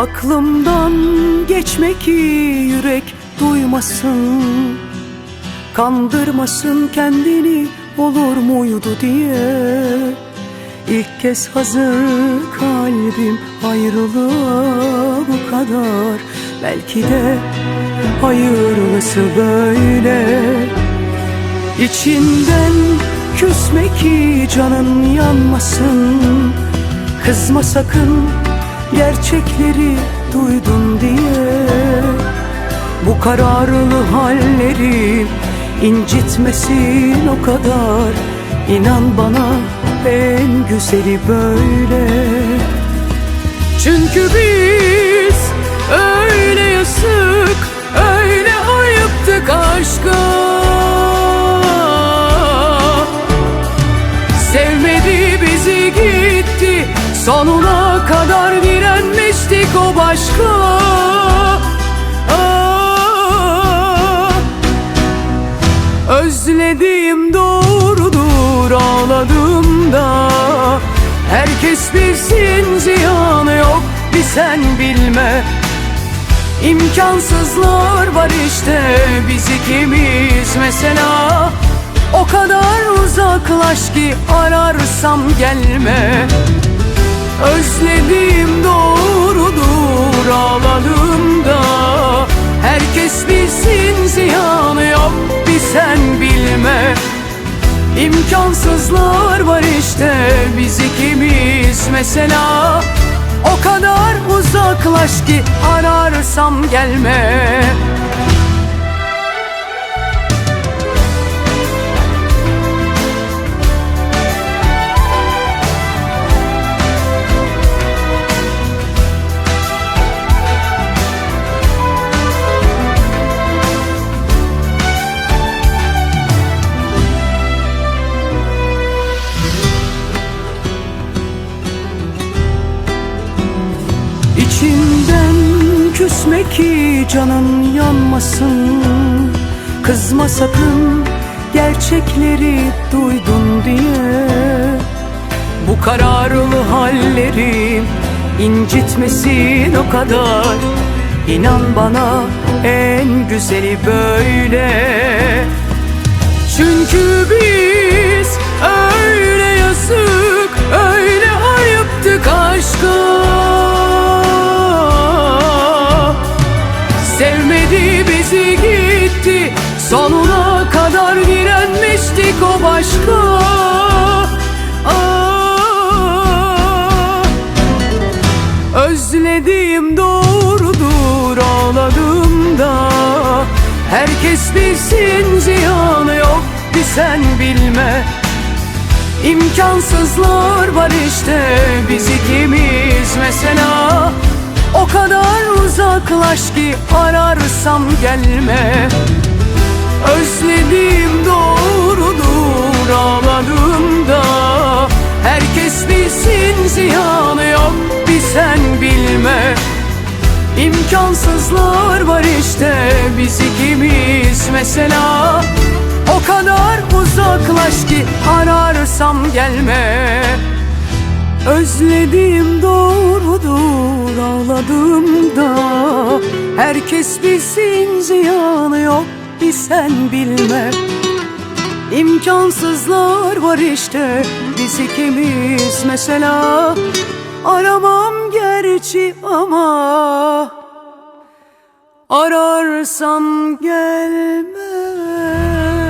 Aklımdan geçme ki yürek duymasın, kandırmasın kendini olur muydu diye. İlk kez hazır kalbim ayrılığa bu kadar. Belki de hayırlısı böyle. İçinden küsme ki canın yanmasın, kızma sakın gerçekleri duydun diye. Bu kararlı halleri incitmesin o kadar. İnan bana en güzeli böyle. Çünkü biz öyle yazık, öyle ayıptık aşka. Sevmedi bizi gitti, sonuna kadar direnmiştik o başka. Özlediğim doğrudur, ağladığımda herkes bilsin, ziyanı yok bir sen bilme. İmkansızlar var işte biz ikimiz mesela. O kadar uzaklaş ki ararsam gelme. Özlediğim doğrudur, ağladığımda herkes bilsin, ziyanı yok bir sen bilme. İmkansızlar var işte biz ikimiz mesela. O kadar uzaklaş ki ararsam gelme. İçinden küsme ki canın yanmasın, kızma sakın gerçekleri duydun diye. Bu kararlı halleri incitmesin o kadar. İnan bana en güzeli böyle. Çünkü biz öyle yazık, öyle ayıptık aşka. Sevmedi bizi gitti, sonuna kadar direnmiştik o başka. Özlediğim doğrudur, ağladığımda herkes bilsin, ziyanı yok bir sen bilme. İmkansızlar var işte biz ikimiz mesela. O kadar uzaklaş ki ararsam gelme. Özlediğim doğrudur, ağladığımda herkes bilsin, ziyanı yok bir sen bilme. İmkansızlar var işte biz ikimiz mesela. O kadar uzaklaş ki ararsam gelme. Özlediğim doğrudur, ağladığımda herkes bilsin, ziyanı yok bir sen bilme. İmkansızlar var işte biz ikimiz mesela. Aramam gerçi ama ararsam gelme.